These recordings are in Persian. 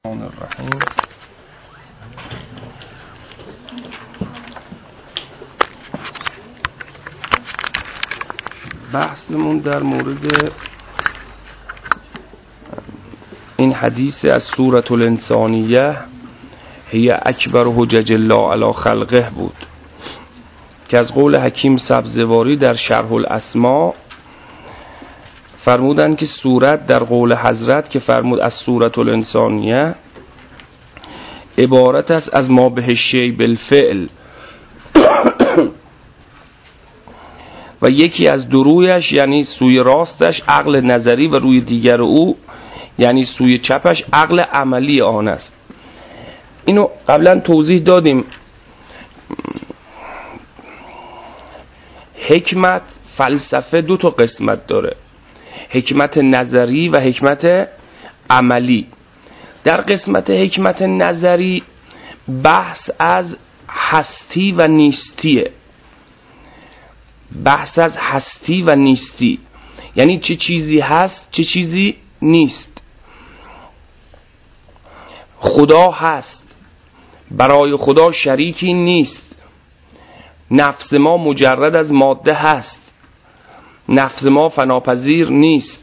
الرحیم. بحثمون در مورد این حدیث از سورة الانسانیه هی اکبر حجج الله علی خلقه بود که از قول حکیم سبزواری در شرح الاسماء فرمودن که سورت در قول حضرت که فرمود از سورة الانسانیه عبارت است از ما به شی بالفعل و یکی از درویش یعنی سوی راستش عقل نظری و روی دیگر او یعنی سوی چپش عقل عملی آن است. اینو قبلا توضیح دادیم. حکمت فلسفه دو تا قسمت داره، حکمت نظری و حکمت عملی. در قسمت حکمت نظری بحث از هستی و نیستیه، بحث از هستی و نیستی، یعنی چه چیزی هست چه چیزی نیست. خدا هست، برای خدا شریکی نیست. نفس ما مجرد از ماده هست، نفس ما فناپذیر نیست.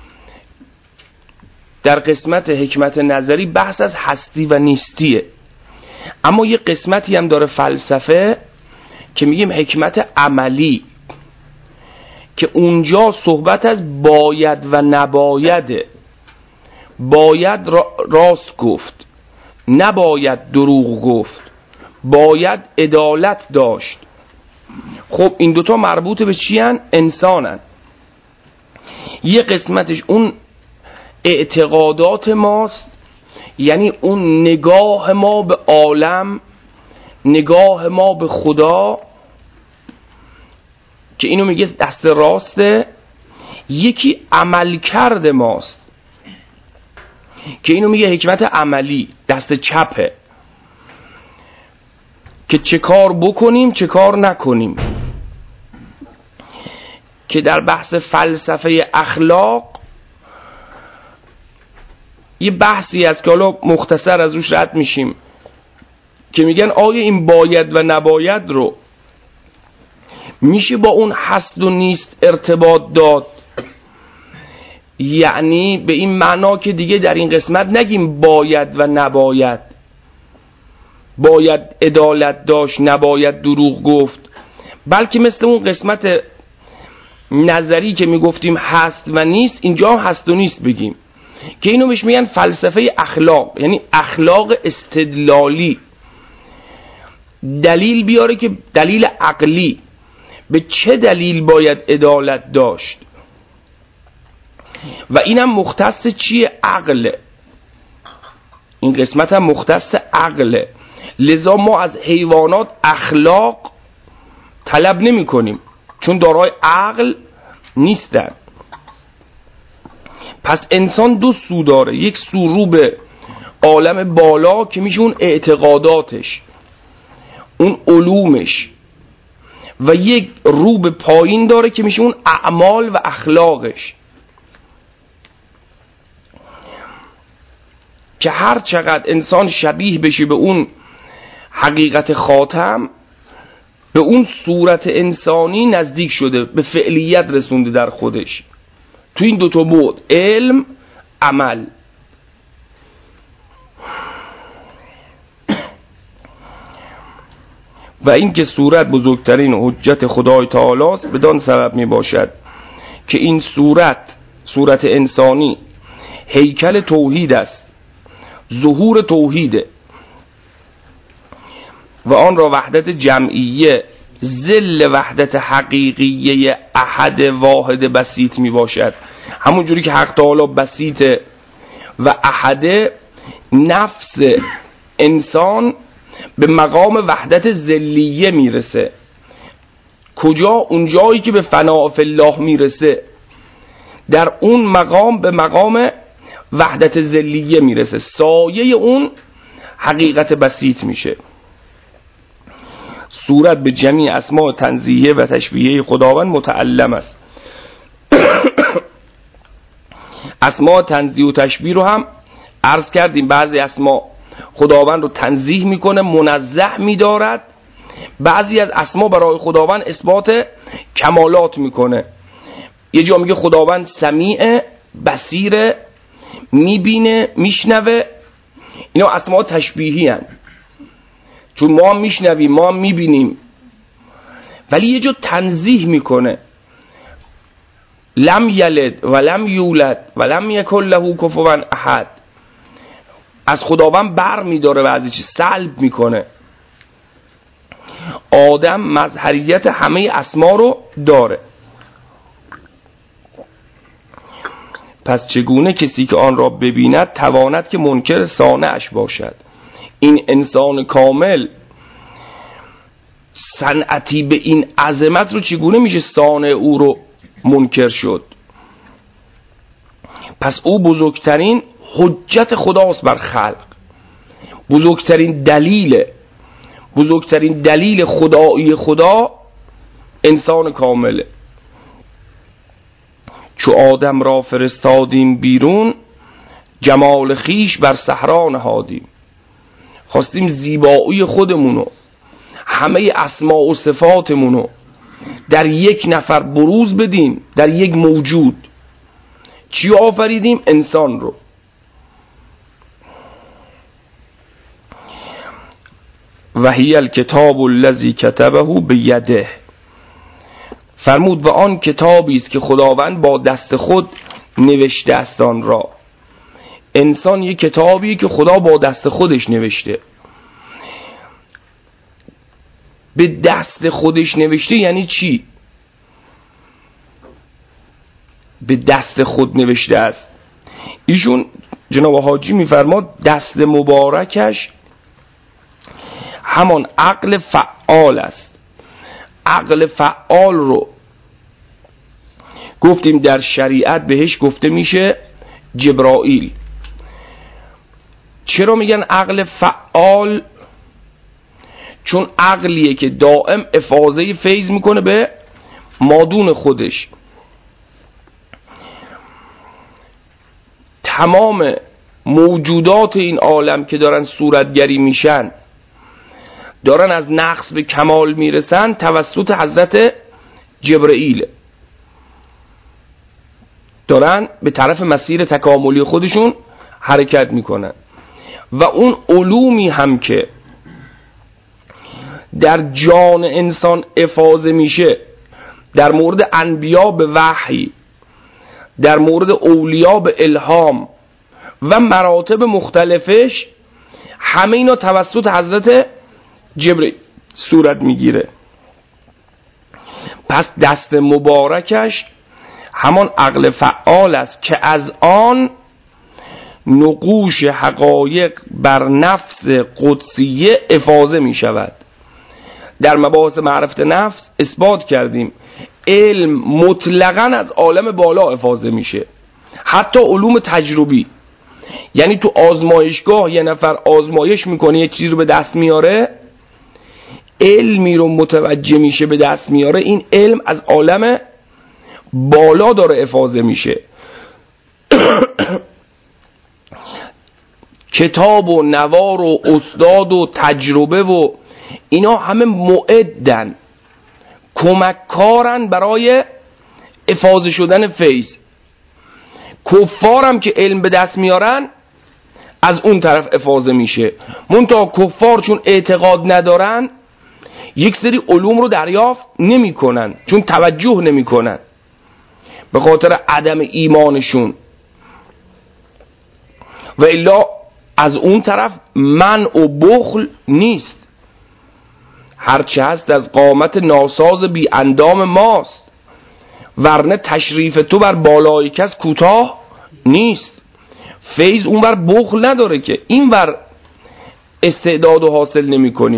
در قسمت حکمت نظری بحث از هستی و نیستیه. اما یه قسمتی هم داره فلسفه که میگیم حکمت عملی، که اونجا صحبت از باید و نبایده. باید راست گفت، نباید دروغ گفت، باید عدالت داشت. خب این دوتا مربوط به چی هن؟ انسانن. یه قسمتش اون اعتقادات ماست، یعنی اون نگاه ما به عالم، نگاه ما به خدا، که اینو میگه دست راسته. یکی عمل کرده ماست که اینو میگه حکمت عملی، دست چپه، که چه کار بکنیم چه کار نکنیم. که در بحث فلسفه اخلاق یه بحثی از که حالا مختصر از روش رد میشیم، که میگن آیا این باید و نباید رو میشه با اون هست و نیست ارتباط داد؟ یعنی به این معنا که دیگه در این قسمت نگیم باید و نباید، باید عدالت داشت نباید دروغ گفت، بلکه مثل اون قسمت نظری که میگفتیم هست و نیست، اینجا هم هست و نیست بگیم، که اینو بهش میگن فلسفه اخلاق، یعنی اخلاق استدلالی. دلیل بیاره که دلیل عقلی، به چه دلیل باید عدالت داشت، و اینم مختص چیه؟ عقله. این قسمت هم مختص عقله. لذا ما از حیوانات اخلاق طلب نمی کنیم، چون دارای عقل نیستن. پس انسان دو سو داره، یک سو رو به عالم بالا که میشه اون اعتقاداتش، اون علومش، و یک رو به پایین داره که میشه اون اعمال و اخلاقش، که هر چقدر انسان شبیه بشه به اون حقیقت خاتم، به اون صورت انسانی نزدیک شده، به فعلیت رسونده در خودش. تو این دوتا بعد، علم عمل. و این که صورت بزرگترین حجت خدای تعالی است، بدان سبب می باشد که این صورت انسانی هیکل توحید است، ظهور توحیده، و آن را وحدت جمعیه، ظل وحدت حقیقیه احد واحد بسیط می باشد. همون جوری که حق تعالی بسیطه و احده، نفس انسان به مقام وحدت ذلیه میرسه. کجا؟ اون جایی که به فناء فی الله میرسه، در اون مقام به مقام وحدت ذلیه میرسه، سایه اون حقیقت بسیط میشه. صورت به جمیع اسماء تنزیهی و تشبیهی خداوند متعلم است. اسماء تنزیه و تشبیه رو هم عرض کردیم بعضی اسما خداوند رو تنزیه میکنه، منزه میدارد، بعضی از اسما برای خداوند اثبات کمالات میکنه. یه جا میگه خداوند سمیع، بصیر، میبینه، میشنوه. اینا اسما تشبیهی هن، چون ما هم میشنویم، ما هم میبینیم. ولی یه جا تنزیه میکنه، لم یلد و لم یولد و لم یکن له کفوا احد. از خداوند بر میداره، بعضی چیز سلب میکنه. آدم مظهریت همه اسما رو داره. پس چگونه کسی که آن را ببیند تواند که منکر صانعش باشد؟ این انسان کامل صنعتی به این عظمت رو چگونه میشه صانع او رو منکر شد؟ پس او بزرگترین حجت خداست بر خلق، بزرگترین دلیل خدایی خدا انسان کامله. چو آدم را فرستادیم بیرون، جمال خیش بر صحرا نهادیم. خواستیم زیبایی خودمونو، همه اسما و صفاتمونو در یک نفر بروز بدیم، در یک موجود. چی آفریدیم؟ انسان رو. و هی الکتاب الذی کتبه بیده، فرمود و آن کتابی است که خداوند با دست خود نوشته است آن را. انسان یک کتابی که خدا با دست خودش نوشته. به دست خودش نوشته یعنی چی؟ به دست خود نوشته است. ایشون جناب حاجی میفرماد دست مبارکش همان عقل فعال است. عقل فعال رو گفتیم در شریعت بهش گفته میشه جبرائیل. چرا میگن عقل فعال؟ چون عقلیه که دائم افاضه فیض میکنه به مادون خودش. تمام موجودات این عالم که دارن صورتگری میشن، دارن از نقص به کمال میرسن، توسط حضرت جبرائیل دارن به طرف مسیر تکاملی خودشون حرکت میکنن. و اون علومی هم که در جان انسان افاضه میشه، در مورد انبیا به وحی، در مورد اولیا به الهام و مراتب مختلفش، همه اینا توسط حضرت جبرئیل صورت میگیره. پس دست مبارکش همان عقل فعال است که از آن نقوش حقایق بر نفس قدسیه افاضه می شود. در مباحث معرفت نفس اثبات کردیم علم مطلقاً از عالم بالا افاضه میشه، حتی علوم تجربی. یعنی تو آزمایشگاه یه نفر آزمایش میکنه، یه چیزی رو به دست میاره، علمی رو متوجه میشه به دست میاره، این علم از عالم بالا داره افاضه میشه. کتاب و نوار و استاد و تجربه و اینا همه معدن، کمککارن برای افاضه شدن فیض. کفارم که علم به دست میارن از اون طرف افاضه میشه. منتها کفار چون اعتقاد ندارن یک سری علوم رو دریافت نمی کنن، چون توجه نمی کنن به خاطر عدم ایمانشون. و الا از اون طرف منع و بخل نیست، هرچه هست از قامت ناساز بی اندام ماست، ورنه تشریف تو بر بالای کس کوتاه نیست. فیض اون بر بخل نداره که این بر استعداد و حاصل نمی کنیم.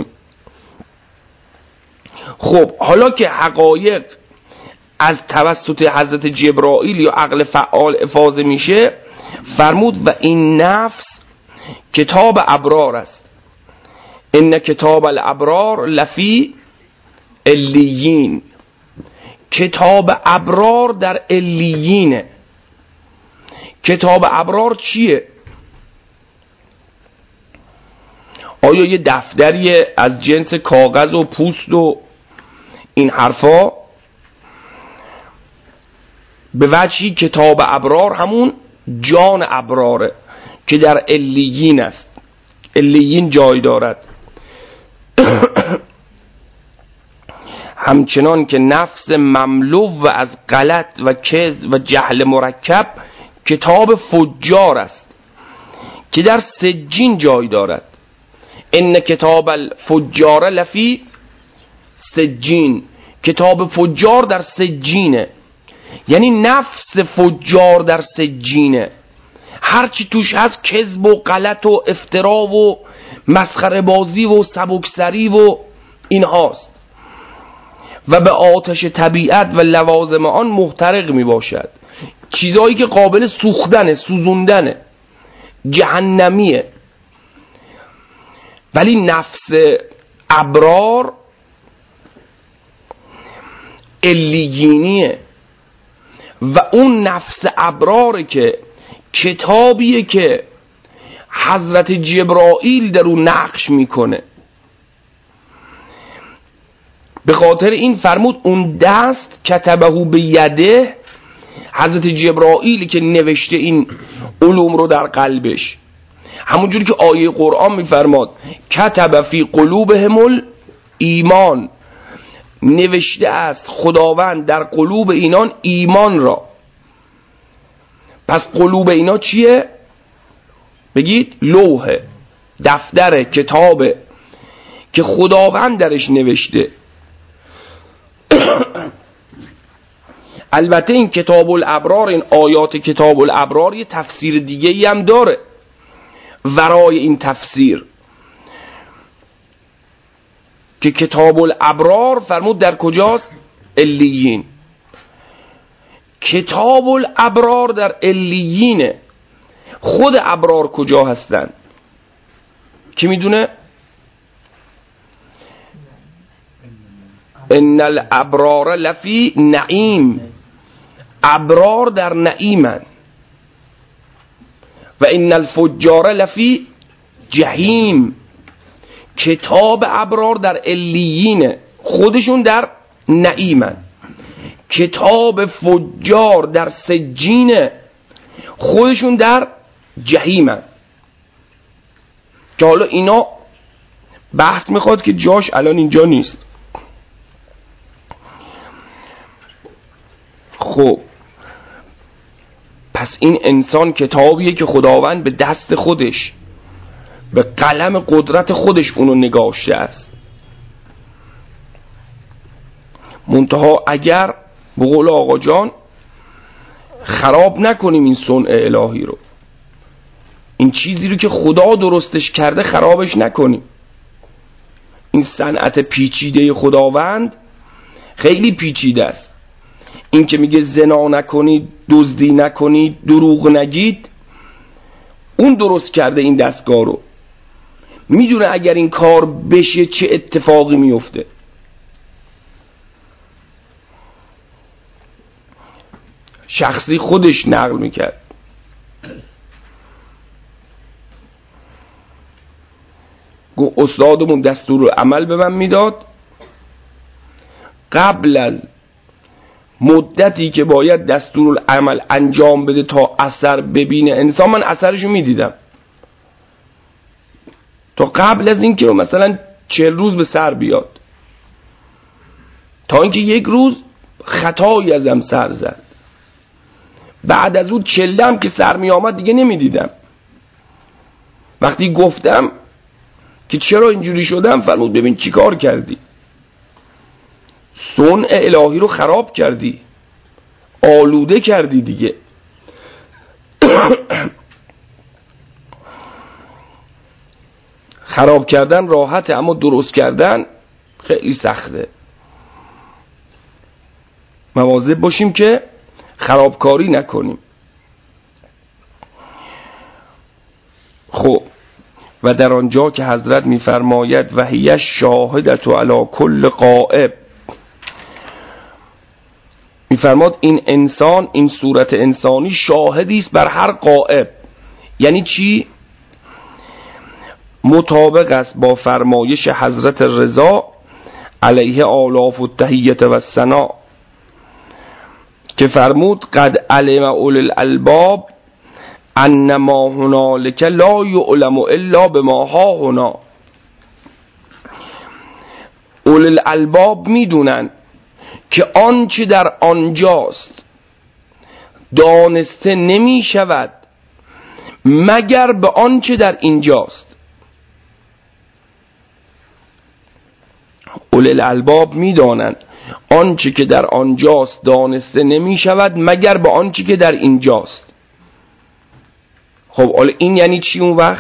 خب حالا که حقایق از توسط حضرت جبرائیل یا عقل فعال افاضه میشه، فرمود و این نفس کتاب ابرار است. ان کتاب الابرار لفی علیین. کتاب ابرار در علیینه. کتاب ابرار چیه؟ آیا یه دفتری از جنس کاغذ و پوست و این حرفا به وجهی کتاب ابرار همون جان ابراره که در علیین است، علیین جای دارد. همچنان که نفس مملو و از غلط و کذب و جهل مرکب کتاب فجار است که در سجین جای دارد. ان کتاب الفجار لفی سجین، کتاب فجار در سجینه، یعنی نفس فجار در سجینه، هرچی توش هست کذب و غلط و افترا و مسخره بازی و سبکسری و این هاست و به آتش طبیعت و لوازم آن محترق می باشد. چیزهایی که قابل سوختنه، سوزوندنه، جهنمیه. ولی نفس ابرار علیینیه و اون نفس ابراره که کتابیه که حضرت جبرائیل در اون نقش میکنه. به خاطر این فرمود اون دست کتبه به یده، حضرت جبرائیلی که نوشته این علوم رو در قلبش، همونجوری که آیه قرآن میفرماد کتب فی قلوبهم الایمان، نوشته است خداوند در قلوب اینان ایمان را. پس قلوب اینا چیه؟ بگید لوحه، دفتر، کتابه که خداوند درش نوشته. البته این کتاب الابرار، این آیات کتاب الابرار یه تفسیر دیگه ای هم داره ورای این تفسیر که کتاب الابرار فرمود در کجاست؟ علیین. کتاب الابرار در علیینه. خود ابرار کجا هستن؟ کی میدونه؟ ان الابرار لفی نعیم، ابرار در نعیمن. و ان الفجار لفی جهیم، کتاب ابرار در علیینه، خودشون در نعیمن. کتاب فجار در سجینه، خودشون در جهیمن. که حالا اینا بحث میخواد که جاش الان اینجا نیست. خب پس این انسان کتابیه که خداوند به دست خودش، به قلم قدرت خودش اونو نگاشته است. منتها اگر به قول آقا جان خراب نکنیم این صنع الهی رو، این چیزی رو که خدا درستش کرده خرابش نکنیم. این صنعت پیچیده خداوند خیلی پیچیده است. این که میگه زنا نکنید، دزدی نکنید، دروغ نگید، اون درست کرده این دستگاه رو، میدونه اگر این کار بشه چه اتفاقی میفته. شخصی خودش نقل میکرد، گفت استادمون دستور عمل به من میداد، قبل از مدتی که باید دستور عمل انجام بده تا اثر ببینه انسان، من اثرشو میدیدم. تا قبل از این که مثلا 40 روز به سر بیاد، تا اینکه یک روز خطایی ازم سر زد، بعد از اون 40 هم که سر می آمد دیگه نمیدیدم. وقتی گفتم که چرا اینجوری شدم، فرمود ببین چی کار کردی، صنع الهی رو خراب کردی، آلوده کردی دیگه. خراب کردن راحته، اما درست کردن خیلی سخته. مواظب باشیم که خرابکاری نکنیم. خب و در آنجا که حضرت می‌فرماید و هی شاهدت علی کل غائب، می‌فرماد این انسان، این صورت انسانی شاهدی است بر هر غائب. یعنی چی؟ مطابق است با فرمایش حضرت رضا علیه آلاف التحیت و الثنا که فرمود قد علم اول الالباب ان ما هنالک لا یعلم الا بما ها هنا. اول الالباب میدونن که آنچه در آنجاست دانسته نمی شود مگر به آنچه در اینجاست. اول الالباب میدانند آنچه که در آنجاست دانسته نمی شود مگر به آنچه که در اینجاست. خب حالا این یعنی چی اون وقت؟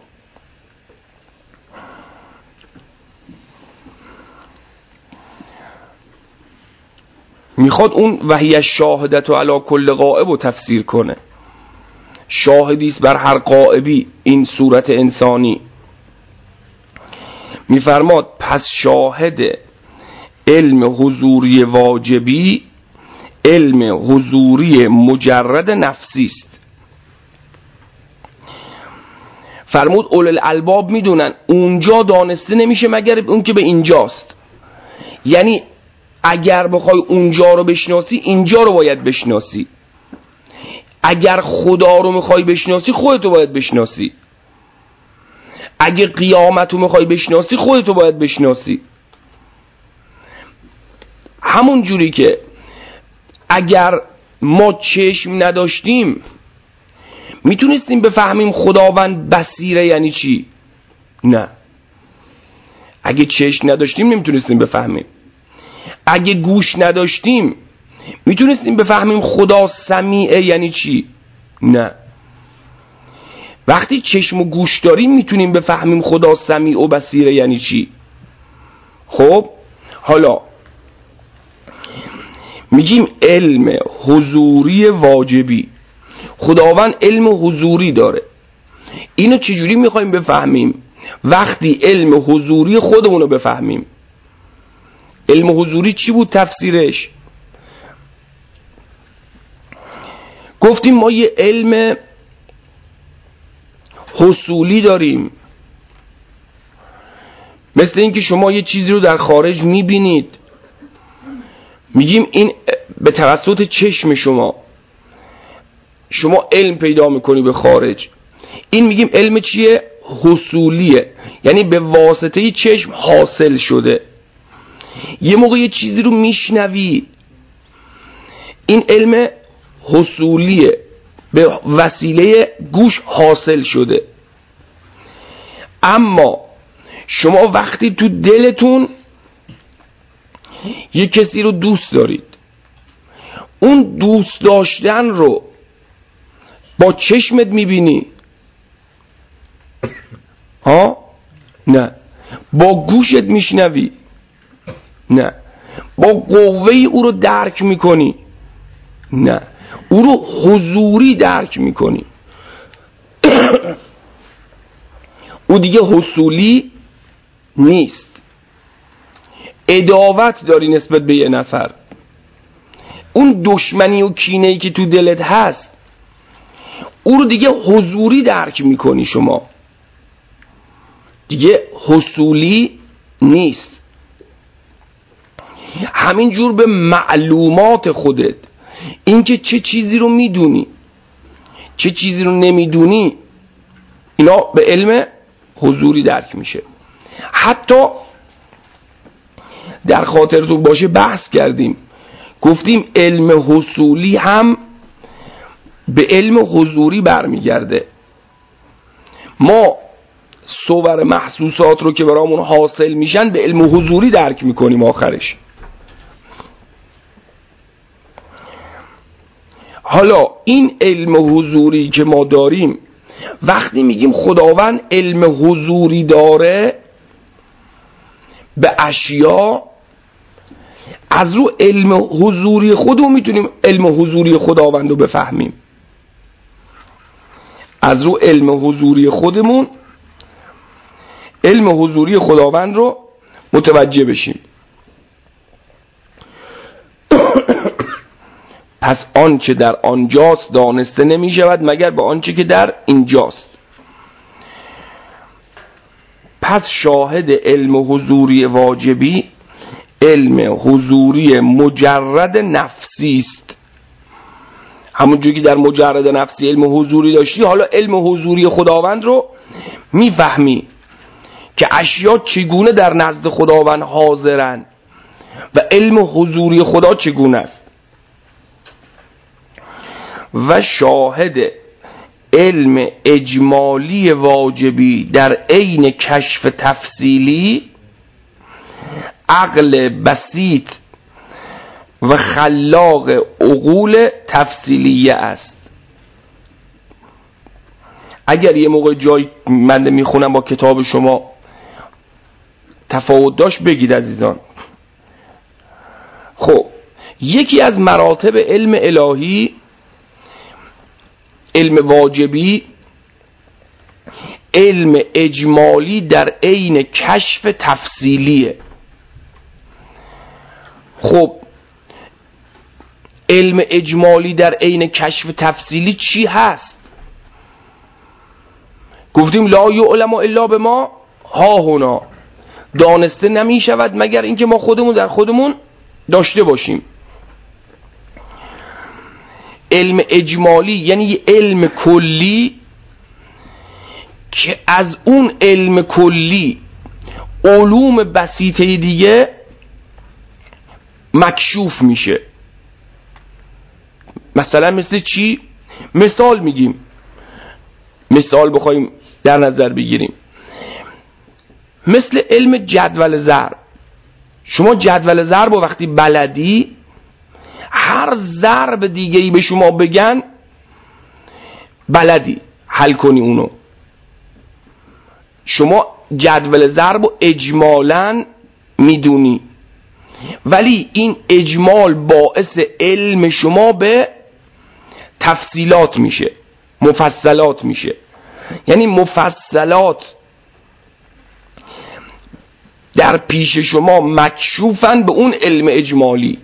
میخواد اون وحی شاهدت و علی کل غائب رو تفسیر کنه. شاهدیست بر هر غائبی این صورت انسانی. میفرماد پس شاهد علم حضوری واجبی علم حضوری مجرد نفسی است. فرمود اول الالباب میدونن اونجا دانسته نمیشه مگر اون که به اینجاست. یعنی اگر بخوای اونجا رو بشناسی اینجا رو باید بشناسی. اگر خدا رو میخوای بشناسی خودتو باید بشناسی. اگه قیامت رو میخوای بشناسی خودتو باید بشناسی. همون جوری که اگر ما چشم نداشتیم میتونستیم بفهمیم خداوند بصیره یعنی چی؟ نه. اگه چشم نداشتیم نمیتونستیم بفهمیم. اگه گوش نداشتیم میتونستیم بفهمیم خدا سمیعه یعنی چی؟ نه. وقتی چشم و گوش داریم میتونیم بفهمیم خدا سمیع و بصیره یعنی چی. خب حالا میگیم علم حضوری واجبی. خداوند علم حضوری داره. اینو چجوری میخوایم بفهمیم؟ وقتی علم حضوری خودمونو بفهمیم. علم حضوری چی بود تفسیرش؟ گفتیم ما یه علم حصولی داریم، مثل اینکه شما یه چیزی رو در خارج میبینید، میگیم این به توسط چشم شما علم پیدا میکنی به خارج. این میگیم علم چیه؟ حصولیه، یعنی به واسطه چشم حاصل شده. یه موقع یه چیزی رو میشنوی، این علم حصولیه، به وسیله گوش حاصل شده. اما شما وقتی تو دلتون یه کسی رو دوست دارید، اون دوست داشتن رو با چشمت میبینی؟ ها؟ نه. با گوشت میشنوی؟ نه. با قوه او رو درک میکنی؟ نه. او رو حضوری درک میکنی. او دیگه حصولی نیست. عداوت داری نسبت به یه نفر، اون دشمنی و کینه‌ای که تو دلت هست او رو دیگه حضوری درک میکنی. شما دیگه حصولی نیست. همین جور به معلومات خودت، اینکه چه چیزی رو میدونی چه چیزی رو نمیدونی، اینا به علم حضوری درک میشه. حتی در خاطرتون باشه بحث کردیم، گفتیم علم حصولی هم به علم حضوری برمیگرده. ما صور محسوسات رو که برامون حاصل میشن به علم حضوری درک میکنیم آخرش. حالا این علم حضوری که ما داریم، وقتی میگیم خداوند علم حضوری داره به اشیا، از رو علم حضوری خودمون میتونیم علم حضوری خداوند رو بفهمیم. از رو علم حضوری خودمون علم حضوری خداوند رو متوجه بشیم. پس آنچه در آنجاست دانسته نمی شود مگر به آنچه که در اینجاست. پس شاهد علم حضوری واجبی علم حضوری مجرد نفسی است. همونجوری که در مجرد نفسی علم حضوری داشتی، حالا علم حضوری خداوند رو میفهمی که اشیا چگونه در نزد خداوند حاضرن و علم حضوری خدا چگونه است. و شاهد علم اجمالی واجبی در عین کشف تفصیلی عقل بسیط و خلاق عقول تفصیلیه است. اگر یه موقع جای من میخونم با کتاب شما تفاوت داشت بگید عزیزان. خب یکی از مراتب علم الهی، علم واجبی، علم اجمالی در عین کشف تفصیلیه. خب علم اجمالی در عین کشف تفصیلی چی هست؟ گفتیم لا یعلم الا بما ها هنا، دانسته نمی شود مگر اینکه ما خودمون در خودمون داشته باشیم. علم اجمالی یعنی علم کلی که از اون علم کلی علوم بسیطه دیگه مکشوف میشه. مثلا مثل چی؟ مثال میگیم، مثال بخوایم در نظر بگیریم، مثل علم جدول ضرب. شما جدول ضرب وقتی بلدی، هر ضرب دیگه‌ای به شما بگن بلدی حل کنی اونو. شما جدول ضرب رو اجمالاً میدونی، ولی این اجمال باعث علم شما به تفصیلات میشه، مفصلات میشه. یعنی مفصلات در پیش شما مکشوفن به اون علم اجمالی.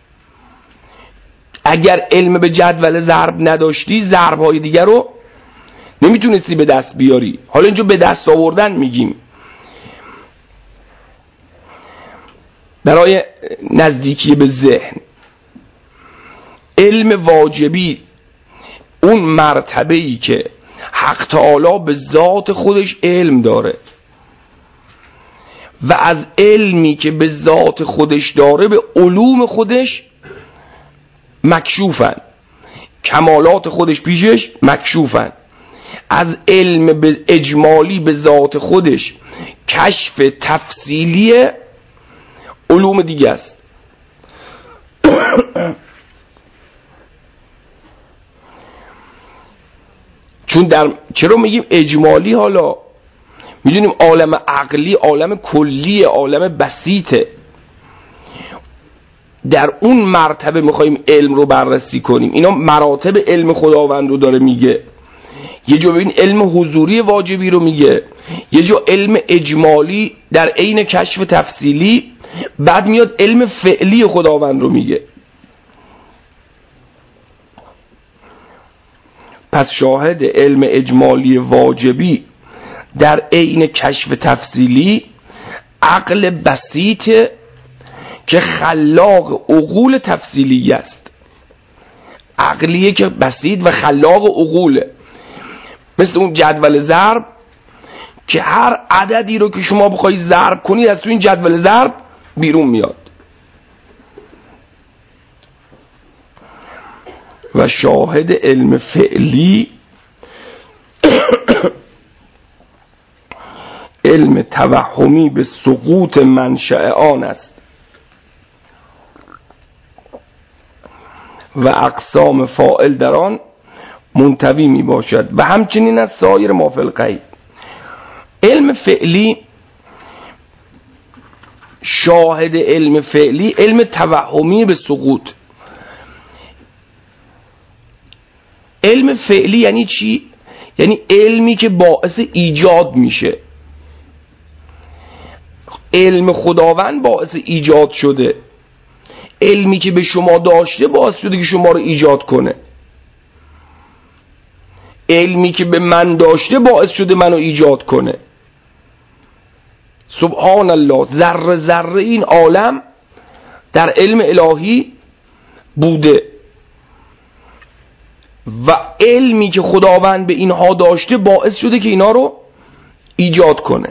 اگر علم به جدول ضرب نداشتی، ضرب‌های دیگر رو نمیتونستی به دست بیاری. حالا اینجا به دست آوردن میگیم برای نزدیکی به ذهن. علم واجبی اون مرتبه‌ای که حق تعالی به ذات خودش علم داره و از علمی که به ذات خودش داره به علوم خودش مکشوفن، کمالات خودش پیشش مکشوفن. از علم به اجمالی به ذات خودش کشف تفصیلی علوم دیگه است. چون چرا میگیم اجمالی؟ حالا میدونیم عالم عقلی عالم کلی، عالم بسیطه. در اون مرتبه میخوایم علم رو بررسی کنیم. اینا مراتب علم خداوند رو داره میگه. یه جا ببین علم حضوری واجبی رو میگه، یه جا علم اجمالی در عین کشف تفصیلی، بعد میاد علم فعلی خداوند رو میگه. پس شاهد علم اجمالی واجبی در عین کشف تفصیلی عقل بسیط که خلاق عقول تفصیلی است. عقلیه که بسیط و خلاق عقوله، مثل اون جدول ضرب که هر عددی رو که شما بخوای ضرب کنید از تو این جدول ضرب بیرون میاد. و شاهد علم فعلی علم توهمی به سقوط منشأ آن است و اقسام فاعل در آن منطوی می باشد و همچنین از سایر ما فی الغیب. علم فعلی، شاهد علم فعلی علم توهمی به سقوط. علم فعلی یعنی چی؟ یعنی علمی که باعث ایجاد میشه. علم خداوند باعث ایجاد شده، علمی که به شما داشته باعث شده که شما رو ایجاد کنه. علمی که به من داشته باعث شده منو ایجاد کنه. سبحان الله، ذره ذره این عالم در علم الهی بوده و علمی که خداوند به اینها داشته باعث شده که اینا رو ایجاد کنه.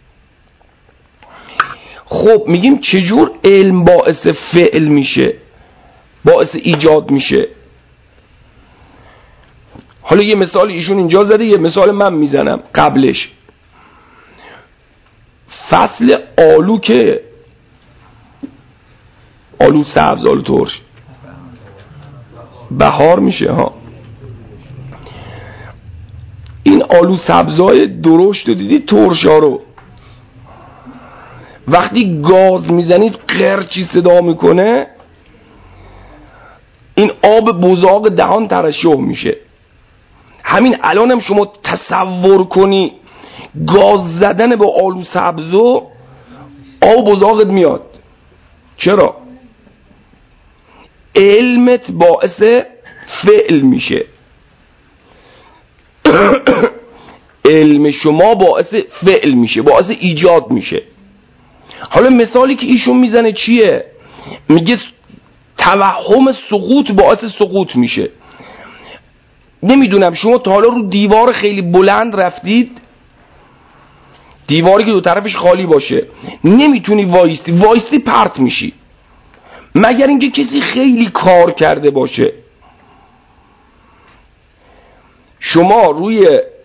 خب میگیم چجور علم باعث فعل میشه، باعث ایجاد میشه؟ حالا یه مثال ایشون اینجا زده، یه مثال من میزنم قبلش. فصل آلو که آلو سبز، آلو ترش، بهار میشه ها. این آلو سبزای درشت رو دیدید، ترشا رو وقتی گاز میزنید قرچی صدا میکنه، این آب بزاق دهان ترشح میشه. همین الان هم شما تصور کنی گاز زدن با آلو سبزو، آب بزاقت میاد. چرا؟ علمت باعث فعل میشه. علم شما باعث فعل میشه، باعث ایجاد میشه. حالا مثالی که ایشون میزنه چیه؟ میگه توهم سقوط باعث سقوط میشه. نمیدونم شما تا حالا رو دیوار خیلی بلند رفتید؟ دیواری که دو طرفش خالی باشه، نمیتونی وایستی پرت میشی، مگر اینکه کسی خیلی کار کرده باشه. شما روی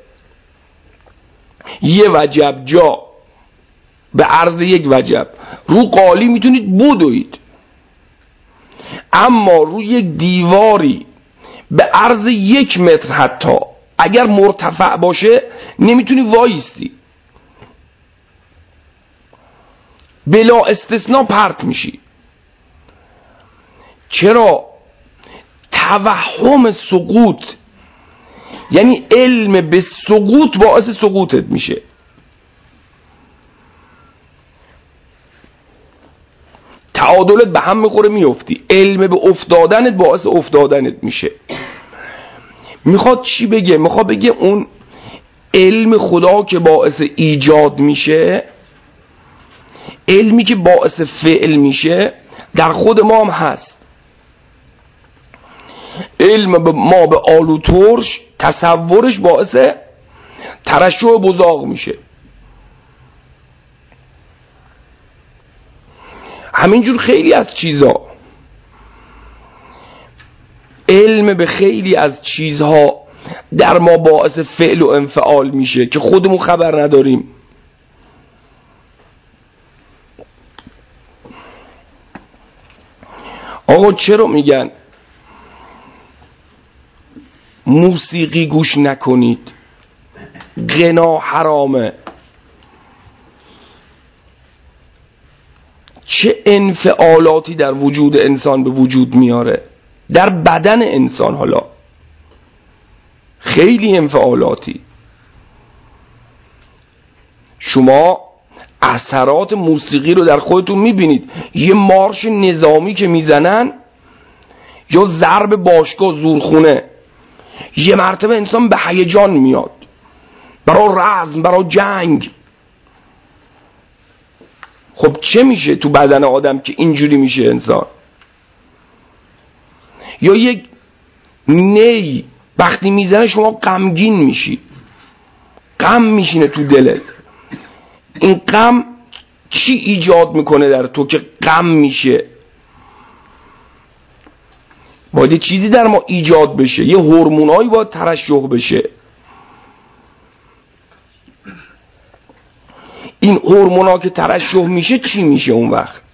یه وجب جا به عرض یک وجب رو قالی میتونید بدوید، اما روی یک دیواری به عرض 1 متر حتی اگر مرتفع باشه نمیتونی وایستی، بلا استثناء پرت میشی. چرا؟ توهم سقوط، یعنی علم به سقوط باعث سقوطت میشه. تعادلت به هم میخوره میفتی، علم به افتادنت باعث افتادنت میشه. میخواد چی بگه؟ میخواد بگه اون علم خدا که باعث ایجاد میشه، علمی که باعث فعل میشه، در خود ما هم هست. علم ما به آلو ترش تصورش باعث ترشح بزاق میشه. همینجور خیلی از چیزها، علم به خیلی از چیزها در ما باعث فعل و انفعال میشه که خودمون خبر نداریم. آقا چرا میگن موسیقی گوش نکنید، غنا حرامه؟ چه انفعالاتی در وجود انسان به وجود میاره، در بدن انسان. حالا خیلی انفعالاتی. شما اثرات موسیقی رو در خودتون میبینید. یه مارش نظامی که میزنن یا ضرب باشگاه زورخونه، یه مرتبه انسان به هیجان میاد، برای رزم، برای جنگ. خب چه میشه تو بدن آدم که اینجوری میشه انسان؟ یا یک نی وقتی میزنه شما غمگین میشی، غم میشینه تو دلت. این غم چی ایجاد میکنه در تو که غم میشه؟ باید چیزی در ما ایجاد بشه، یه هورمونایی باید ترشح بشه. این هورمونا که ترشح میشه چی میشه اون وقت؟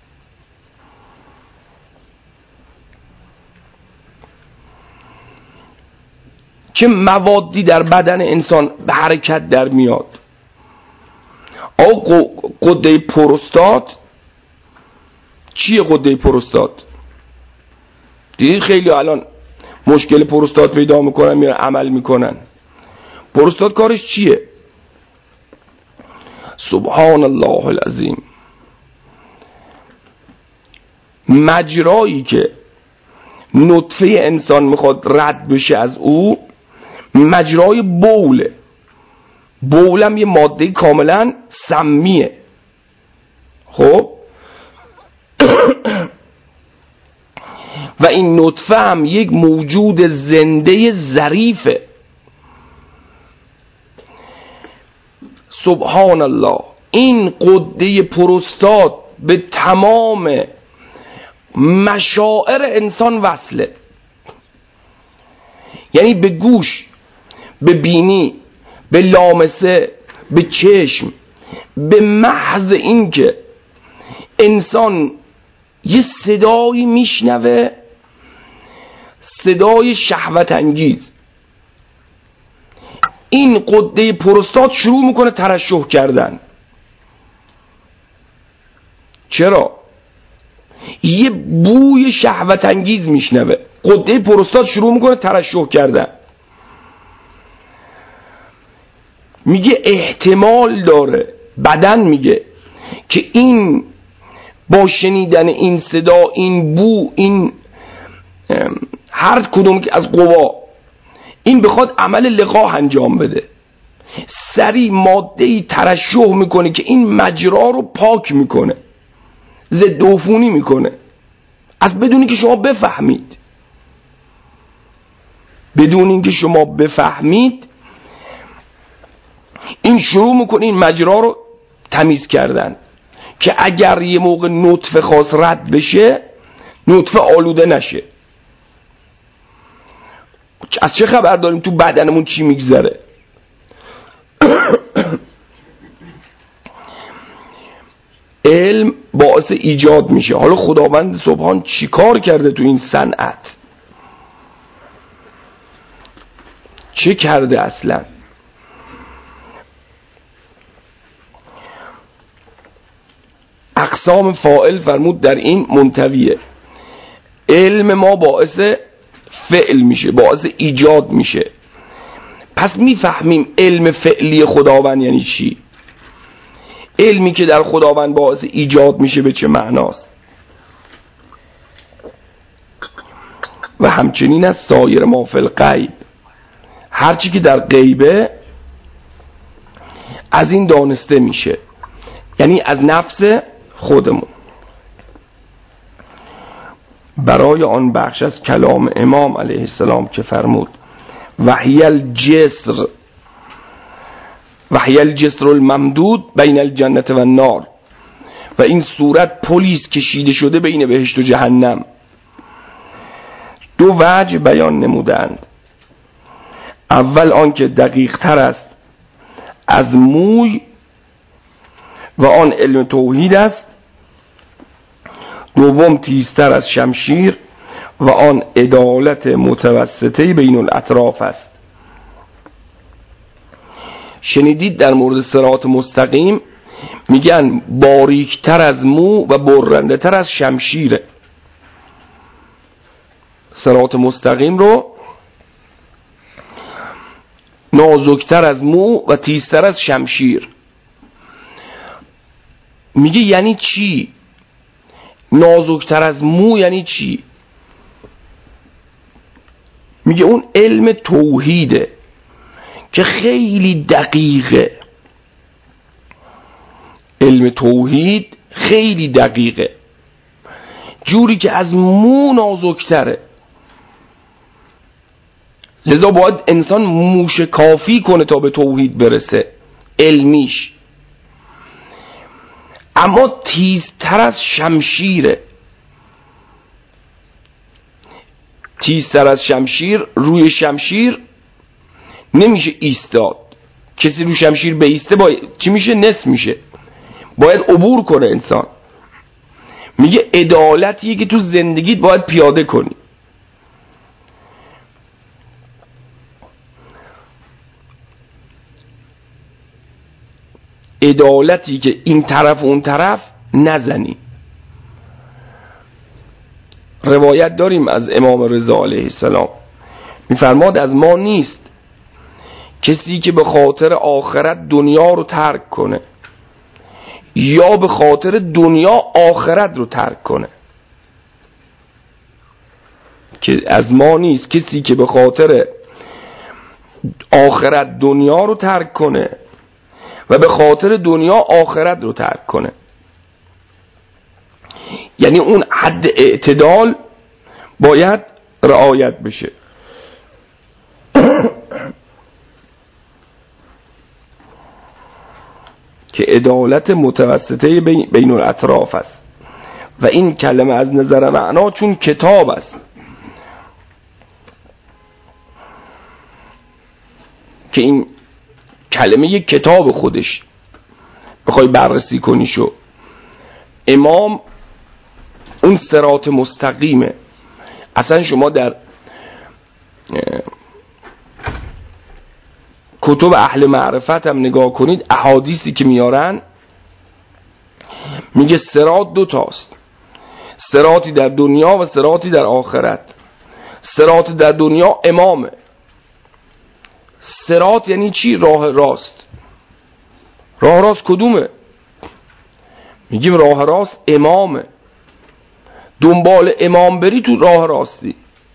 چه موادی در بدن انسان به حرکت در میاد؟ غده پروستات چیه؟ غده پروستات دیدید خیلی الان مشکل پروستات پیدا میکنن، میرن عمل میکنن. پروستات کارش چیه؟ سبحان الله العظیم، مجرایی که نطفه انسان میخواد رد بشه از او، مجرای بوله. بولم یه ماده کاملا سمیه، خب و این نطفه هم یک موجود زنده ظریفه. سبحان الله. این غده پروستات به تمام مشاعر انسان وصله، یعنی به گوش، به بینی، به لامسه، به چشم، به محض این که انسان یه صدایی میشنوه، صدای شهوت انگیز، این غده پروستات شروع میکنه ترشح کردن. چرا؟ یه بوی شهوت انگیز میشنوه، غده پروستات شروع میکنه ترشح کردن. میگه احتمال داره، بدن میگه که این با شنیدن این صدا، این بو، این هر کدوم که از قوا، این بخواد عمل لقاح انجام بده، سریع ماده‌ای ترشح میکنه که این مجرا رو پاک میکنه، ضد عفونی میکنه، از بدون اینکه شما بفهمید. بدون اینکه شما بفهمید این شروع میکنه این مجرا رو تمیز کردن که اگر یه موقع نطفه خواست رد بشه، نطفه آلوده نشه. از چه خبر داریم تو بدنمون چی میگذره؟ علم باعث ایجاد میشه. حالا خداوند سبحان چی کار کرده تو این صنعت؟ چه کرده اصلا؟ اقسام فاعل فرمود در این منتویه. علم ما باعث فعل میشه، باعث ایجاد میشه. پس میفهمیم علم فعلی خداوند یعنی چی؟ علمی که در خداوند باعث ایجاد میشه به چه معناست؟ و همچنین از سایر ما فی الغیب، هرچی که در غیبه از این دانسته میشه، یعنی از نفس خودمون. برای آن بخش از کلام امام علیه السلام که فرمود وحی الجسر الممدود بین الجنة و النار، و این صورت پلیس کشیده شده بین بهشت و جهنم، دو وجه بیان نمودند. اول آن که دقیق تر است از موی و آن علم توحید است، دوم تیزتر از شمشیر و آن عدالت متوسطه بین الاطراف است. شنیدید در مورد صراط مستقیم میگن باریکتر از مو و برنده تر از شمشیره. صراط مستقیم رو نازکتر از مو و تیزتر از شمشیر میگه. یعنی چی نازکتر از مو؟ یعنی چی؟ میگه اون علم توحیده که خیلی دقیقه. علم توحید خیلی دقیقه، جوری که از مو نازکتره. لذا باید انسان موش کافی کنه تا به توحید برسه علمیش. اما تیزتر از شمشیره. تیزتر از شمشیر، روی شمشیر نمیشه ایستاد. کسی روی شمشیر بیسته چی میشه؟ نصف میشه. باید عبور کنه انسان. میگه عدالتیه که تو زندگیت باید پیاده کنی. عدالتی که این طرف و اون طرف نزنی. روایت داریم از امام رضا علیه السلام میفرماد از ما نیست کسی که به خاطر آخرت دنیا رو ترک کنه یا به خاطر دنیا آخرت رو ترک کنه. که از ما نیست کسی که به خاطر آخرت دنیا رو ترک کنه و به خاطر دنیا آخرت رو ترک کنه. یعنی اون حد اعتدال باید رعایت بشه. که عدالت متوسطه بین الاطراف است و این کلمه از نظر معنا چون کتاب است که این کلمه یک کتاب خودش بخوای بررسی کنی شو امام اون صراط مستقیمه. اصلا شما در کتب اهل معرفت هم نگاه کنید، احادیثی که میارن میگه صراط دو تاست، صراطی در دنیا و صراطی در آخرت. صراط در دنیا امامه. صراط یعنی چی؟ راه راست. راه راست کدومه؟ میگیم راه راست امامه. دنبال امام بری تو راه راستی.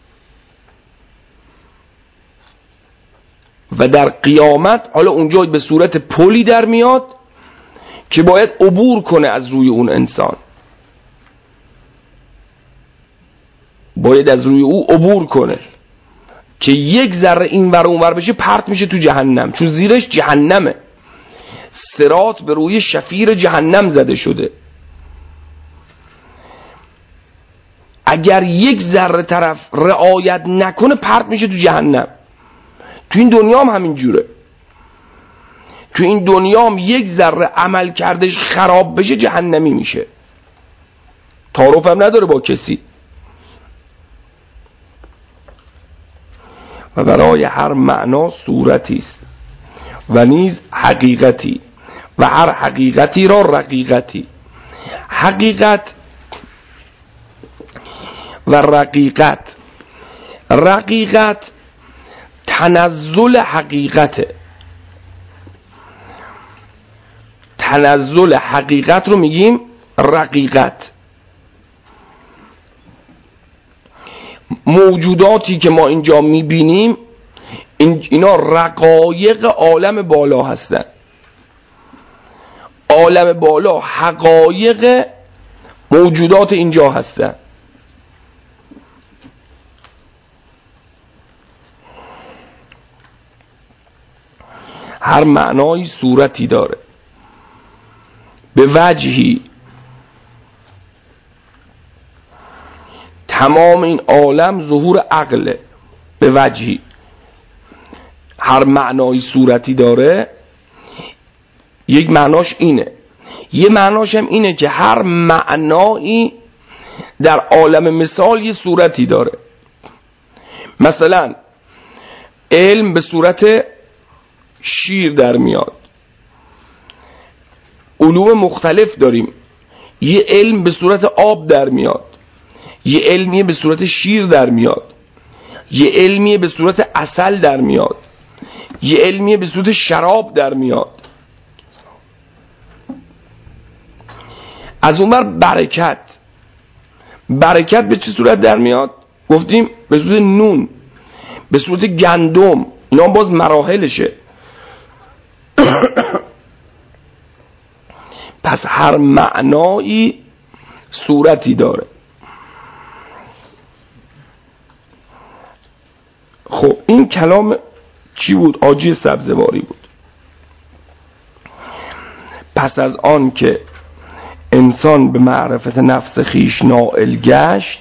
و در قیامت حالا اونجا به صورت پلی در میاد که باید عبور کنه از روی اون انسان، باید از روی او عبور کنه که یک ذره این ور اون ور بشه پرت میشه تو جهنم، چون زیرش جهنمه. صراط به روی شفیر جهنم زده شده. اگر یک ذره طرف رعایت نکنه پرت میشه تو جهنم. تو این دنیا هم همین جوره. تو این دنیا هم یک ذره عمل کردش خراب بشه جهنمی میشه، تعارف هم نداره با کسی. و برای هر معنا صورتی است و نیز حقیقتی و هر حقیقتی را رقیقتی. حقیقت و رقیقت. رقیقت تنزل حقیقته. تنزل حقیقت رو میگیم رقیقت. موجوداتی که ما اینجا میبینیم اینا رقایق عالم بالا هستن. عالم بالا حقایق موجودات اینجا هستن. هر معنایی صورتی داره. به وجهی تمام این عالم ظهور عقله. به وجهی هر معنایی صورتی داره. یک معناش اینه. یه معناش هم اینه که هر معنایی در عالم مثال یه صورتی داره. مثلا علم به صورت شیر در میاد. علوم مختلف داریم. یه علم به صورت آب در میاد، یه علمیه به صورت شیر در میاد، یه علمیه به صورت عسل در میاد، یه علمیه به صورت شراب در میاد. از اون بر برکت. برکت به چه صورت در میاد؟ گفتیم به صورت نون، به صورت گندم. اینا باز مراحلشه. پس هر معنایی صورتی داره. خب این کلام چی بود؟ آجی سبزواری بود. پس از آن که انسان به معرفت نفس خیش نائل گشت،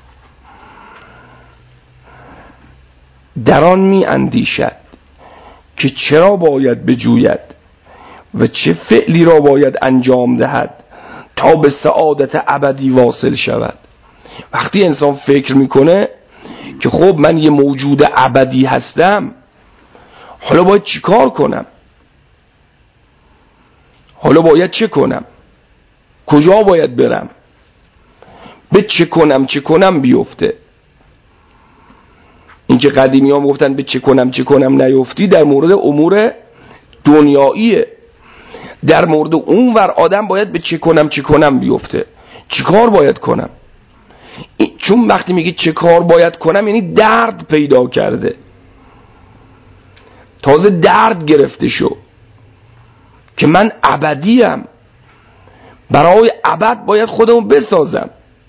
در آن می اندیشد که چرا باید بجوید و چه فعلی را باید انجام دهد تا به سعادت ابدی واصل شود. وقتی انسان فکر میکنه که خب من یه موجود ابدی هستم، حالا باید چی کار کنم؟ حالا باید چه کنم؟ کجا باید برم؟ به چه کنم بیفته. این که قدیمی ها گفتن به چه کنم نیفتی، در مورد امور دنیاییه. در مورد اون ور آدم باید به چه کنم بیفته. چی کار باید کنم؟ چون وقتی میگه چه کار باید کنم یعنی درد پیدا کرده، تازه درد گرفته شو که من ابدیم، برای ابد باید خودمو بسازم.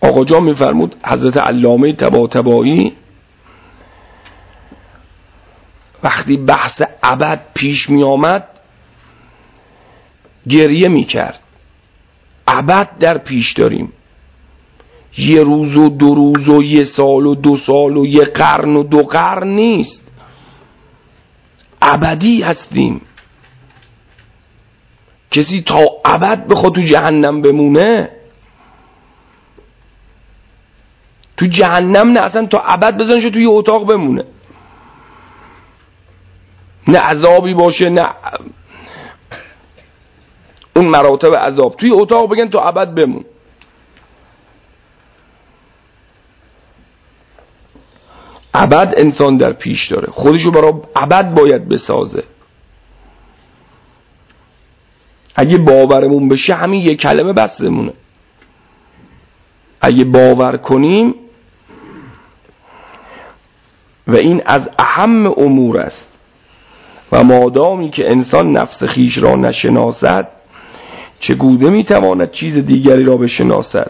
آقا جان میفرمود حضرت علامه طباطبایی وقتی بحث ابد پیش می آمد گریه می کرد. ابد در پیش داریم، یه روز و 2 روز و 1 سال و 2 سال و 1 قرن و 2 قرن نیست، ابدی هستیم. کسی تا ابد بخواد تو جهنم بمونه، تو جهنم نه، اصلا تا ابد بزنشو توی اتاق بمونه، نه عذابی باشه نه اون مراتب عذاب، توی اتاق بگن تا ابد بمون. ابد انسان در پیش داره، خودشو برای ابد باید بسازه. اگه باورمون بشه همین 1 کلمه بسمونه. اگه باور کنیم و این از اهم امور است و مادامی که انسان نفس خیش را نشناسد چگونه میتواند چیز دیگری را بشناسد؟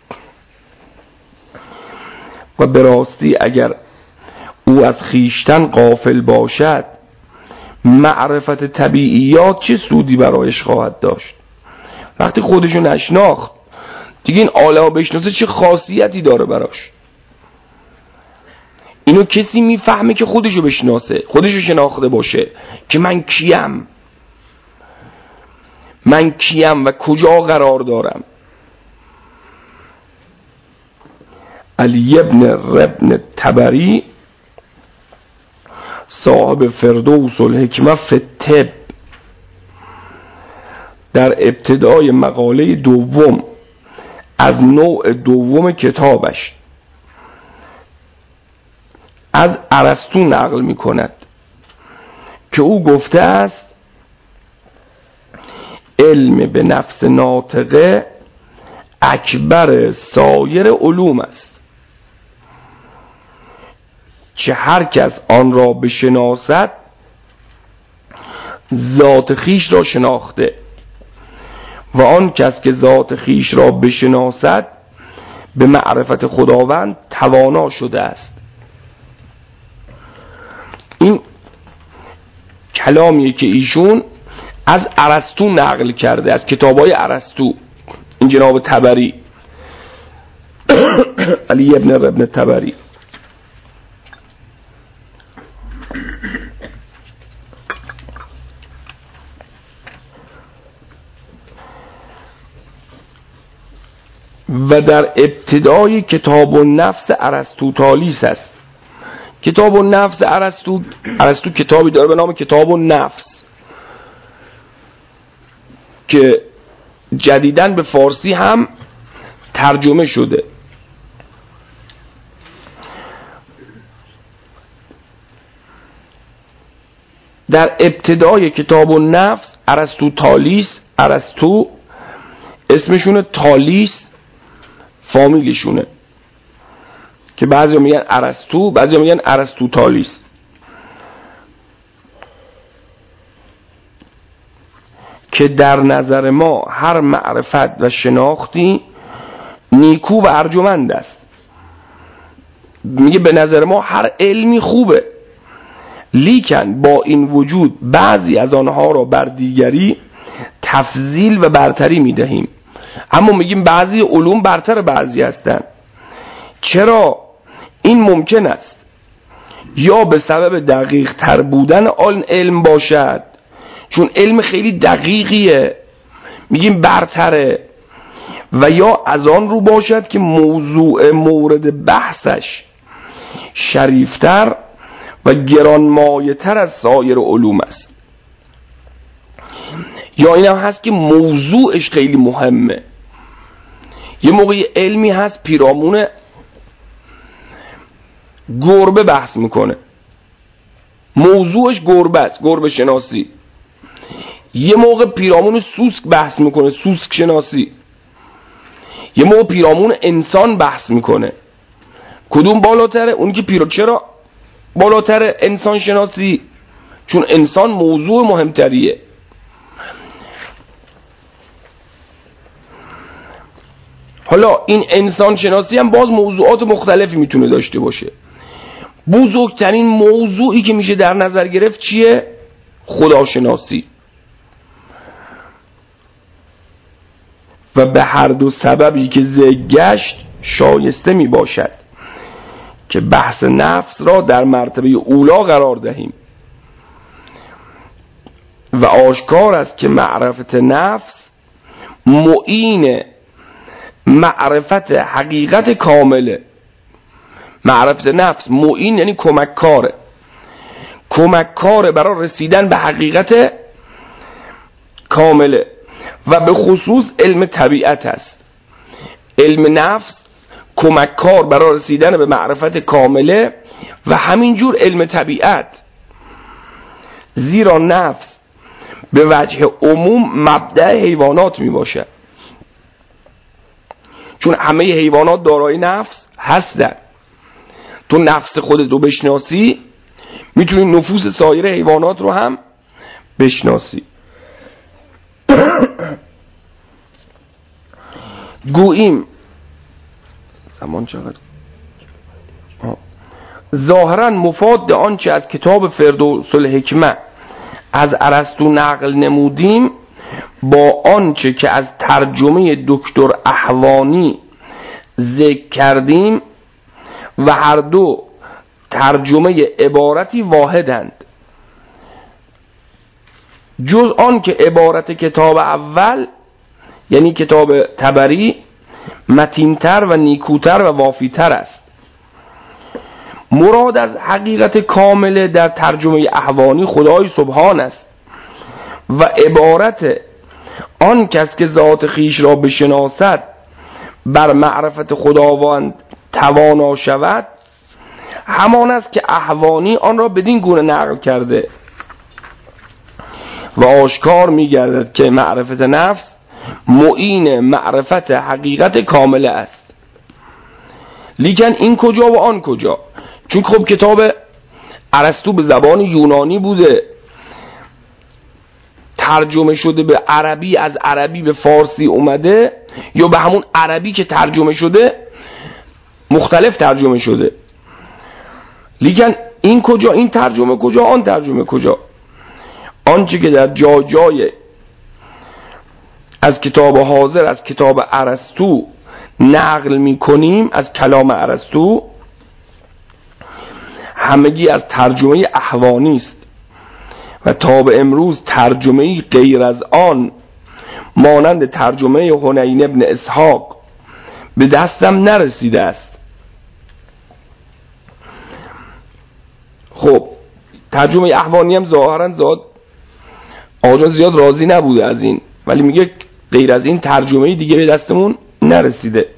و به راستی اگر او از خیشتن غافل باشد معرفت طبیعیات چه سودی برایش خواهد داشت؟ وقتی خودشو نشناخت دیگه این عالمو بشناسه چه خاصیتی داره براش؟ اینو کسی میفهمه که خودشو بشناسه، خودشو شناخته باشه که من کیم و کجا قرار دارم. علی ابن طبری صاحب فردوس الحکمه فی الطب در ابتدای مقاله دوم از نوع دوم کتابش از ارسطو نقل می کند که او گفته است علم به نفس ناطقه اکبر سایر علوم است، چه هر کس آن را بشناسد ذات خیش را شناخته و آن کس که ذات خیش را بشناسد به معرفت خداوند توانا شده است. این کلامیه که ایشون از ارسطو نقل کرده، از کتابای ارسطو، این جناب طبری علی ابن طبری. و در ابتدای کتاب النفس ارسطوطالیس است. کتاب النفس ارسطو کتابی داره به نام کتاب النفس که جدیداً به فارسی هم ترجمه شده. در ابتدای کتاب النفس ارسطو اسمشونه، تالیس فامیلشونه، که بعضی میگن ارسطو، بعضی میگن ارسطوطالیس. که در نظر ما هر معرفت و شناختی نیکو و ارجمند است. میگه به نظر ما هر علمی خوبه، لیکن با این وجود بعضی از آنها را بر دیگری تفضیل و برتری میدهیم. اما میگیم بعضی علوم برتر بعضی هستند. چرا این ممکن است؟ یا به سبب دقیق تر بودن آن علم باشد، چون علم خیلی دقیقیه میگیم برتره، و یا از آن رو باشد که موضوع مورد بحثش شریفتر و گرانمایه تر از سایر علوم است. یا این هم هست که موضوعش خیلی مهمه. یه موقعی علمی هست پیرامون گربه بحث میکنه، موضوعش گربه است، گربه شناسی. یه موقع پیرامون سوسک بحث میکنه، سوسک شناسی. یه موقع پیرامون انسان بحث میکنه. کدوم بالاتره؟ اون که چرا بالاتره؟ انسان شناسی، چون انسان موضوع مهمتریه. حالا این انسان شناسی هم باز موضوعات مختلفی میتونه داشته باشه. بزرگترین موضوعی که میشه در نظر گرفت چیه؟ خداشناسی. و به هر دو سببی که ذکر گشت شایسته می باشد که بحث نفس را در مرتبه اولا قرار دهیم و آشکار است که معرفت نفس معین معرفت حقیقت کامله. معرفت نفس معین یعنی کمککاره برای رسیدن به حقیقت کامله و به خصوص علم طبیعت است. علم نفس کمککار برای رسیدن به معرفت کامله و همینجور علم طبیعت، زیرا نفس به وجه عموم مبدأ حیوانات می باشد، چون همه حیوانات دارای نفس هستند. تو نفس خودت رو بشناسی میتونی نفوس سایر حیوانات رو هم بشناسی. گوییم زمان چقدر ظاهرا مفاد آنچه از کتاب فردوس الحکمه از ارسطو نقل نمودیم با آنچه که از ترجمه دکتر احوانی ذکر کردیم و هر دو ترجمه عبارتی واحدند، جز آن که عبارت کتاب اول یعنی کتاب طبری متین‌تر و نیکوتر و وافی‌تر است. مراد از حقیقت کامله در ترجمه احوانی خدای سبحان است و عبارت آن کس که ذات خیش را بشناسد بر معرفت خداوند توانا شود همان است که احوانی آن را بدین گونه نقل کرده و آشکار می گردد که معرفت نفس معین معرفت حقیقت کامله است. لیکن این کجا و آن کجا؟ چون خب کتاب ارسطو به زبان یونانی بوده، ترجمه شده به عربی، از عربی به فارسی اومده، یا به همون عربی که ترجمه شده مختلف ترجمه شده. لیکن این کجا، این ترجمه کجا، آن ترجمه کجا؟ آنچه که در جای از کتاب حاضر، از کتاب ارسطو نقل می کنیم، از کلام ارسطو، همگی از ترجمه احوانی است و تا به امروز ترجمه غیر از آن مانند ترجمه حنین ابن اسحاق به دستم نرسیده است. خب ترجمه احوانی هم ظاهرا آقا زیاد راضی نبوده از این، ولی میگه غیر از این ترجمه دیگه به دستمون نرسیده.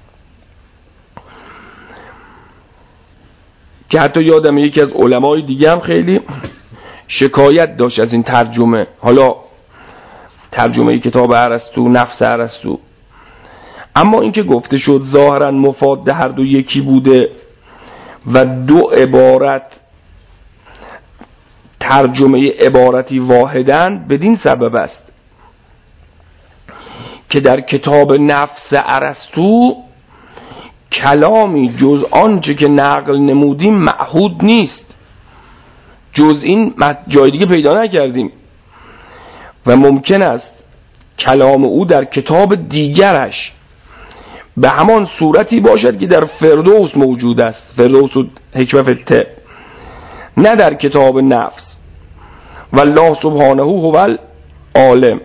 که حتی یادم یکی از علمای دیگه هم خیلی شکایت داشت از این ترجمه. حالا ترجمه کتاب ارسطو، نفس ارسطو، اما این که گفته شد ظاهرا مفاد هر دو یکی بوده و دو عبارت ترجمه عبارتی واحدن بدین سبب است که در کتاب نفس ارسطو کلامی جز آنچه که نقل نمودیم معهود نیست، جز این جای دیگه پیدا نکردیم و ممکن است کلام او در کتاب دیگرش به همان صورتی باشد که در فردوس موجود است، فردوس و حکمه فته، نه در کتاب نفس. والله سبحانه هو العالم.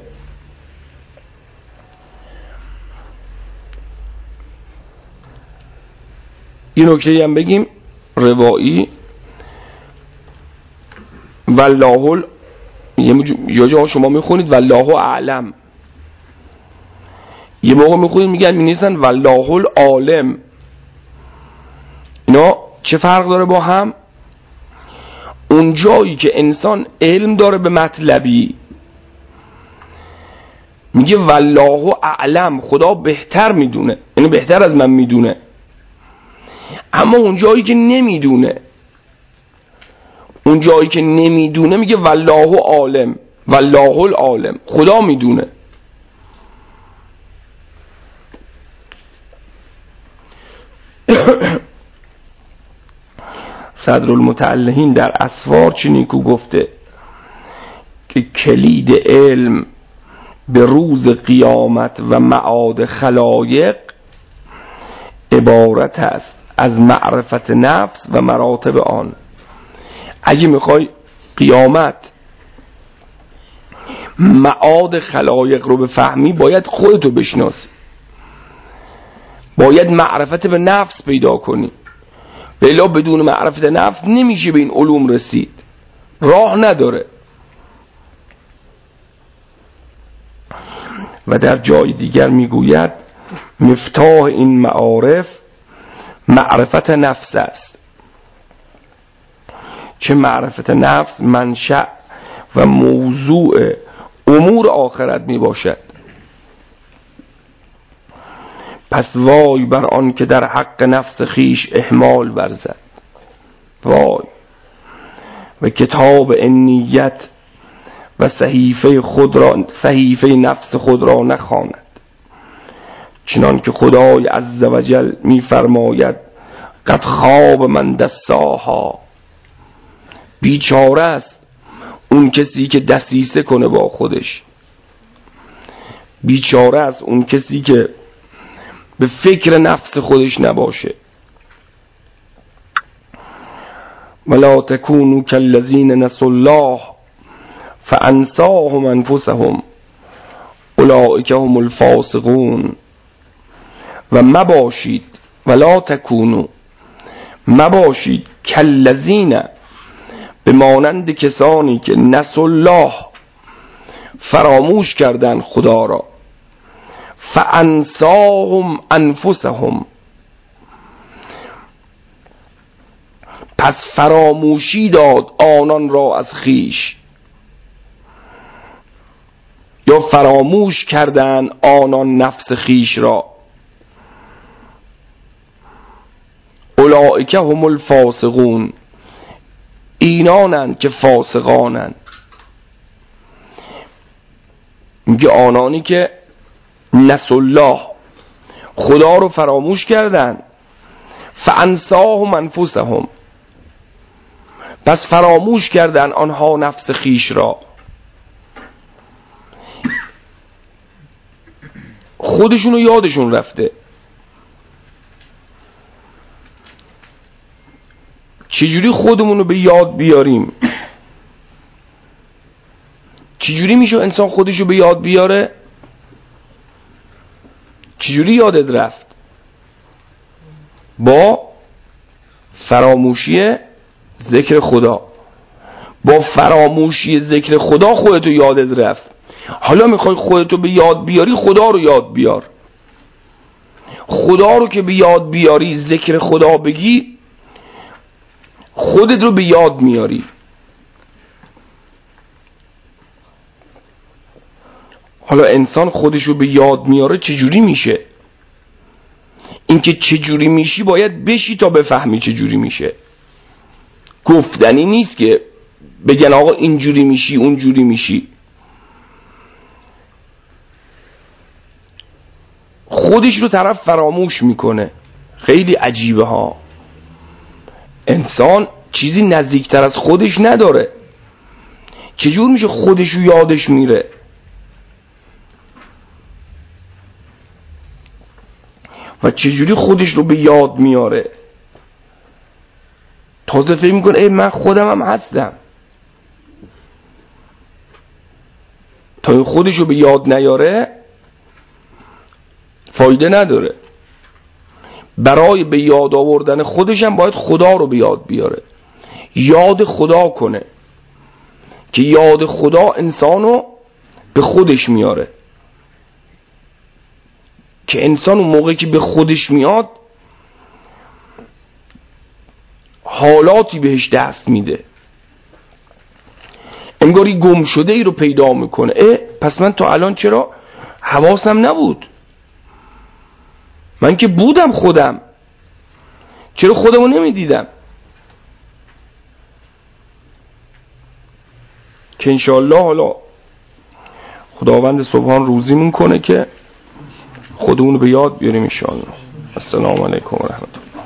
این نکته هم بگیم روایی والله یا جا شما میخونید والله اعلم، یه موقع میخونید میگن مینیسن والله العالم. اینا چه فرق داره با هم؟ اون جایی که انسان علم داره به مطلبی میگه والله اعلم، خدا بهتر میدونه، یعنی بهتر از من میدونه. اما اون جایی که نمیدونه، اون جایی که نمیدونه میگه والله عالم، والله العالم، خدا میدونه. صدرالمتعلقین در اسفار چه نیکو گفته که کلید علم به روز قیامت و معاد خلایق عبارت است از معرفت نفس و مراتب آن. اگه میخوای قیامت معاد خلایق رو بفهمی باید خودتو بشناسی، باید معرفت به نفس پیدا کنی. بلا بدون معرفت نفس نمیشه به این علوم رسید، راه نداره. و در جای دیگر میگوید مفتاح این معارف معرفت نفس است، چه معرفت نفس منشأ و موضوع امور آخرت می باشد. پس وای بر آن که در حق نفس خیش اهمال ورزد، وای و کتاب نیت و صحیفه نفس خود را نخواند، چنان که خدای عزوجل می فرماید قد خواب من دساها. بیچاره است اون کسی که دسیسه کنه با خودش، بیچاره است اون کسی که به فکر نفس خودش نباشه. ولا تکونوا کالذین نسوا الله فانساهم انفسهم اولئک هم الفاسقون. و مباشید، ولا تکونوا، مباشید کالذین، به مانند کسانی که نسوا الله، فراموش کردن خدا را، فانساهم انفسهم، پس فراموشی داد آنان را از خیش، یا فراموش کردن آنان نفس خیش را. اولئک هم الفاسقون، اینانند که فاسقانند. میگه آنانی که نسوا الله، خدا رو فراموش کردن، فانساهم انفسهم، پس فراموش کردن آنها نفس خیش را. خودشونو یادشون رفته. چجوری خودمونو به یاد بیاریم؟ چجوری میشه انسان خودشو به یاد بیاره؟ چجوری یادت رفت؟ با فراموشی ذکر خدا. با فراموشی ذکر خدا خودتو یادت رفت. حالا میخوای خودتو به یاد بیاری، خدا رو یاد بیار. خدا رو که به یاد بیاری، ذکر خدا بگی، خودت رو به یاد میاری. حالا انسان خودش رو به یاد میاره چجوری میشه؟ اینکه چجوری میشی باید بشی تا بفهمی چجوری میشه. گفتنی نیست که بگن آقا اینجوری میشی اونجوری میشی. خودش رو طرف فراموش میکنه. خیلی عجیبه ها. انسان چیزی نزدیکتر از خودش نداره. چجور میشه خودش رو یادش میره؟ و چجوری خودش رو به یاد میاره؟ تازه فکر میکنه ای من خودم هم هستم. تا این خودش رو به یاد نیاره فایده نداره. برای به یاد آوردن خودش هم باید خدا رو به یاد بیاره، یاد خدا کنه، که یاد خدا انسانو به خودش میاره. که انسان اون موقعی که به خودش میاد حالاتی بهش دست میده، انگاری گم شده ای رو پیدا میکنه. پس من تا الان چرا حواسم نبود؟ من که بودم خودم، چرا خودمو نمیدیدم؟ که انشاءالله حالا خداوند سبحان روزیمون کنه که خودمون رو به یاد بیاریم انشاءالله. السلام علیکم و رحمت الله.